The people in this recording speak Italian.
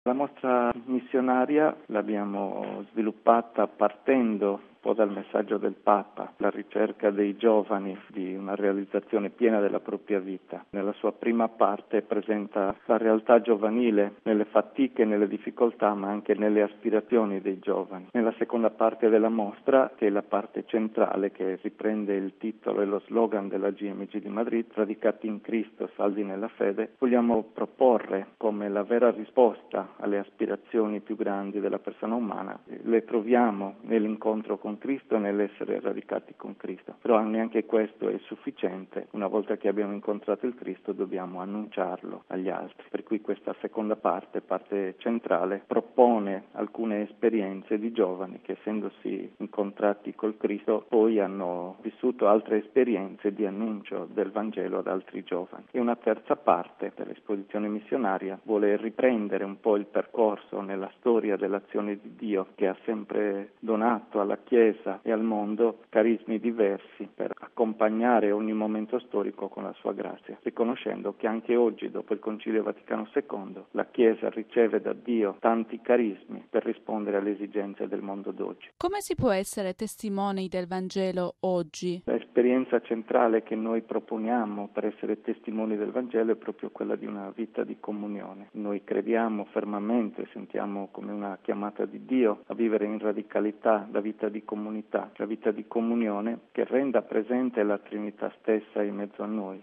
La mostra missionaria l'abbiamo sviluppata partendo un po' dal messaggio del Papa, la ricerca dei giovani di una realizzazione piena della propria vita. Nella sua prima parte presenta la realtà giovanile nelle fatiche, nelle difficoltà, ma anche nelle aspirazioni dei giovani. Nella seconda parte della mostra, che è la parte centrale, che riprende il titolo e lo slogan della GMG di Madrid, Radicati in Cristo, saldi nella fede, vogliamo proporre come la vera risposta alle aspirazioni più grandi della persona umana. Le troviamo nell'incontro con Cristo e nell'essere radicati con Cristo. Però neanche questo è sufficiente. Una volta che abbiamo incontrato il Cristo dobbiamo annunciarlo agli altri. Per cui questa seconda parte centrale, propone alcune esperienze di giovani che, essendosi incontrati col Cristo, poi hanno vissuto altre esperienze di annuncio del Vangelo ad altri giovani. E una terza parte dell'esposizione missionaria vuole riprendere un po' il percorso nella storia dell'azione di Dio, che ha sempre donato alla Chiesa e al mondo carismi diversi per accompagnare ogni momento storico con la sua grazia, riconoscendo che anche oggi, dopo il Concilio Vaticano II, la Chiesa riceve da Dio tanti carismi per rispondere alle esigenze del mondo d'oggi. Come si può essere testimoni del Vangelo oggi? L'esperienza centrale che noi proponiamo per essere testimoni del Vangelo è proprio quella di una vita di comunione. Noi crediamo fermamente, sentiamo come una chiamata di Dio a vivere in radicalità la vita di comunità, la vita di comunione che renda presente la Trinità stessa in mezzo a noi.